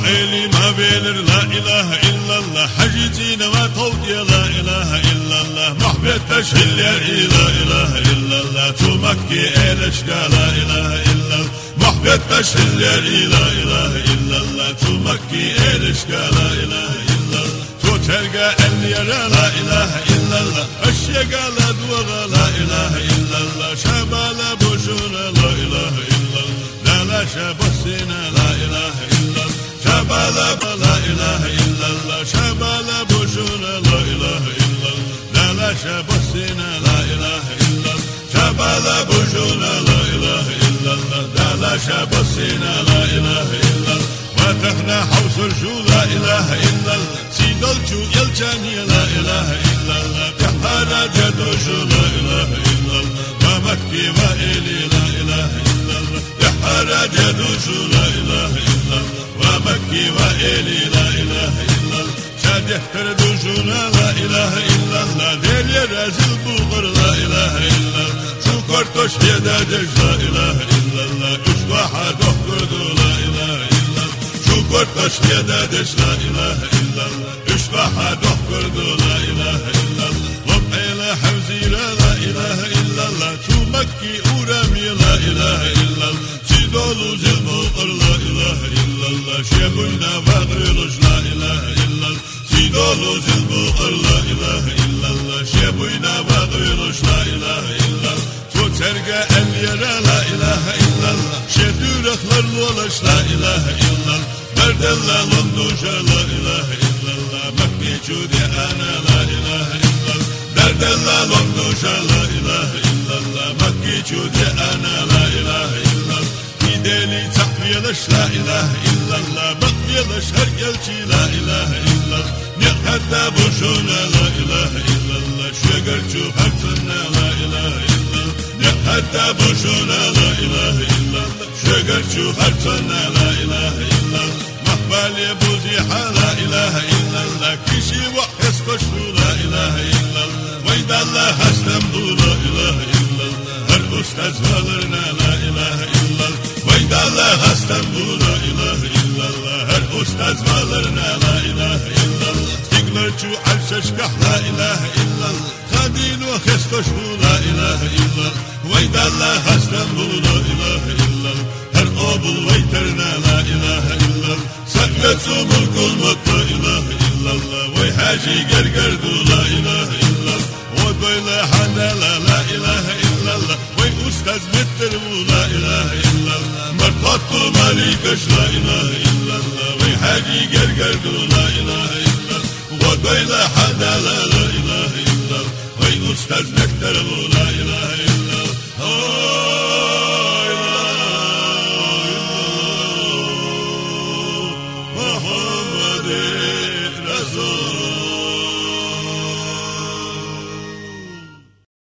إلي ما بينر لا إله إلا الله حجتينا ما تودي لا إله إلا الله محبت تشهل لا إله إلا الله تمكي إلش لا إله إلا الله محبت تشهل لا إله إلا الله تمكي إلش لا إله إلا الله ترجع اللي لا إله إلا الله أشياء لا دوغ لا إله إلا الله شبال بوشنا لا إله إلا الله لا شبسنا لا إله إلا الله شبال لا إله إلا الله شبال بوشنا لا إله إلا الله لا شبسنا لا إله إلا الله شبال بوشنا لا إله إلا الله لا شبسنا لا إله إلا الله وتخنا حوس الجو لا إله إلا الله سيد الجو يلجاني لا إله إلا الله بحارة جدوشو لا إله إلا الله ومكي وإلي لا إله إلا الله بحارة جدوشو لا إله إلا الله ومكي وإلي لا إله إلا الله شادح تردوشونا لا إله إلا الله دير يرازل بوغر لا إله إلا الله شو كرتوش يدادش لا إله إلا الله اش واحد اخردو لا إله إلا الله شو كرتوش يدادش لا إله إلا الله اش واحد اخردو لا إله إلا الله وبعيلا حوزي لا إله إلا الله شو مكي أورامي لا إله إلا الله سيدولو زلموغر لا إله إلا الله شيبونا فاغرلوش لا إله إلا الله سيدولو زلموغر لا إله إلا الله شيبونا فاغرلوش لا إله إلا الله ترجع اليرا لا إله إلا الله شدورك للولش لا إله إلا الله برد الله لندوش لا إله إلا الله مكي جودي أنا لا إله إلا الله برد الله لندوش لا إله إلا الله مكي جودي أنا لا إله إلا الله إيديني تحويلش لا إله إلا الله بقيلش هرقلشي لا إله إلا الله نقهد بوشونا لا إله إلا الله شقرشو حرفنا لا إله إلا الله حتى بوشونا لا إله إلا الله شقر شو حرفنا لا إله إلا الله مقبالي بوزيحة لا إله إلا الله كشي وحس بشو لا إله إلا الله ويد الله هستمدو لا إله إلا الله هر أستاذ والرنا لا إله إلا الله ويد الله هستمدو لا إله إلا الله هر أستاذ والرنا لا إله إلا الله تقدر شو عرششكح لا إله إلا الله خادين وخستش لا إله إلا الله ويد الله هستمدو لا إله إلا الله هر أبو ويترنا لا إله إلا الله سقلت ملك الموت لا إله إلا الله ويحاجي قرقردو لا إله إلا الله وبيلا حنا لا إله إلا الله وي أستاذ مترمو لا إله إلا الله مرقطو ماليكش لا إله إلا الله ويحاجي قرقردو لا إله إلا الله وبيلا حنا لا إله إلا الله وي أستاذ مترمو لا إله إلا الله